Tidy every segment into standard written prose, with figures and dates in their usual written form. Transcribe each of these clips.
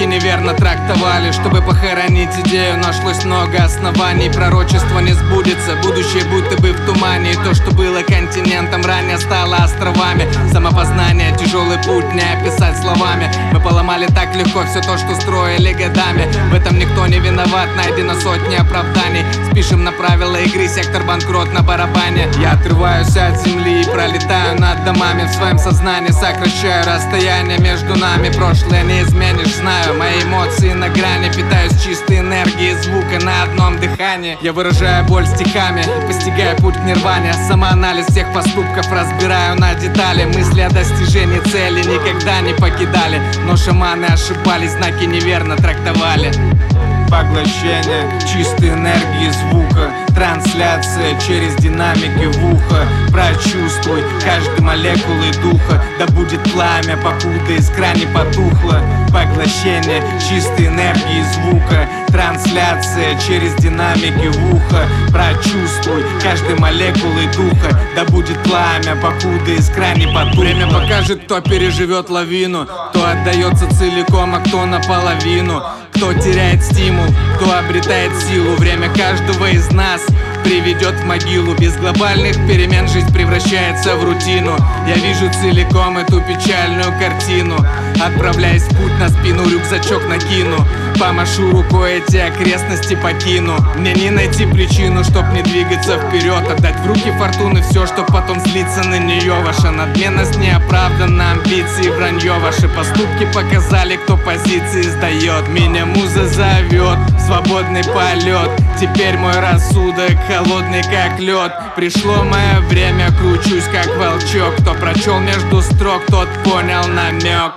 неверно трактовали. Чтобы похоронить идею, нашлось много оснований. Пророчество не сбудется, будущее будто бы в тумане. И то, что было континентом, ранее стало островами. Самопознание, тяжелый путь, не описать словами. Мы поломали так легко все то, что строили годами. В этом никто не виноват, найдено сотни оправданий. Спишем на правила игры, сектор банкрот на барабане. Я отрываюсь от земли и пролетаю над домами. В своем сознании сокращаю расстояние между нами. Прошлое не изменишь, знаю, мои эмоции на грани. Питаюсь чистой энергией звука на одном дыхании. Я выражаю боль стихами, постигаю путь к нирване. Самоанализ всех поступков разбираю на детали. Мысли о достижении цели никогда не покидали. Но шаманы ошибались, знаки неверно трактовали. Поглощение чистой энергии звука, трансляция через динамики в ухо. Прочувствуй каждой молекулой духа, да будет пламя, покуда искра не потухла. Поглощение чистой энергии звука, трансляция через динамики в ухо. Прочувствуй каждой молекулой духа, да будет пламя, покуда искра не потухла. Время покажет, кто переживет лавину, кто отдается целиком, а кто наполовину. Кто теряет стимул, кто обретает силу. Время каждого из нас приведет в могилу. Без глобальных перемен жизнь превращается в рутину. Я вижу целиком эту печальную картину. Отправляясь в путь, на спину рюкзачок накину. Помашу рукой, эти окрестности покину. Мне не найти причину, чтоб не двигаться вперед. Отдать в руки фортуны все, чтоб потом злиться на нее. Ваша надменность не оправдана, амбиции вранье. Ваши поступки показали, кто позиции сдает. Меня муза зовет, свободный полет. Теперь мой рассудок холодный как лед. Пришло мое время, кручусь как волчок. Кто прочел между строк, тот понял намек.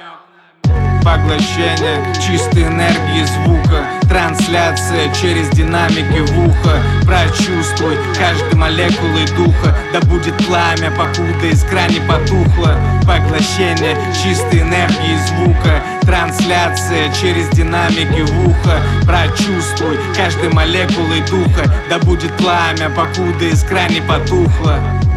Поглощение чистой энергии звука, трансляция через динамики в ухо. Прочувствуй каждой молекулой духа, да будет пламя, покуда искра не потухла. Поглощение чистой энергии звука, трансляция через динамики в ухо. Прочувствуй каждой молекулой духа, да будет пламя, покуда искра не потухла.